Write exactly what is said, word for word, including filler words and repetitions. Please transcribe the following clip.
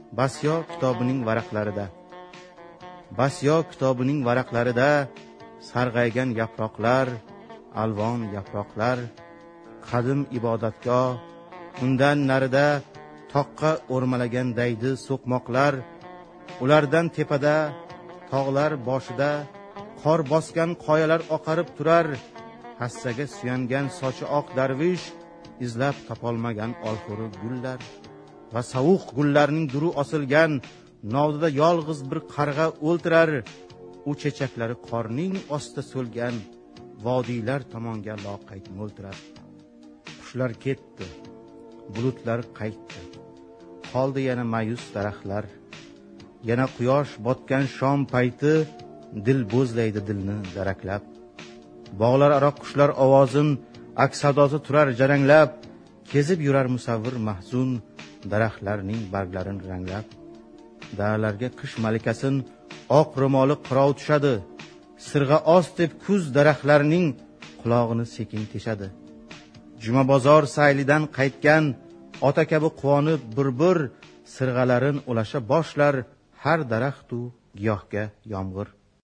Basyo kitobining varaqlarida. Basyo kitobining varaqlarida sarg'aygan yaproqlar, alvon yaproqlar, qadim ibodatgoh, undan narida toqqa o'rmalagan daydi so'qmoqlar, ulardan tepada, tog'lar boshida qor bosgan qoyalar oqarib turar, hassaga suyangan sochi oq darvish izlab topolmagan olxo'ri gullar va sovuq gullarning duri osilgan novdada yolg'iz bir qarg'a o'ltirar, u chechaklari qorning ostida so'lgan vodiylar tomonga loqayd mo'ltirar. Qushlar ketdi, bulutlar qaytdi, qoldi yana mayus daraxtlar, yana quyosh botgan shom payti dil bo'zlaydi dilni daraklab. Bog'lar aro qushlar ovozin aks sadosi turar jaranglab, kezib yurar musavvir mahzun daraxtlarning barglarin ranglab. Daralarga qish malikasin oq ro'moli qirov tushadi, sirg'a oz deb kuz daraxtlarning qulog'ini sekin teshadi. Juma bozor saylidan qaytgan ota kabi quvonib bir-bir sirg'alarin ulasha boshlar, har daraxtu giyohga yomg'ir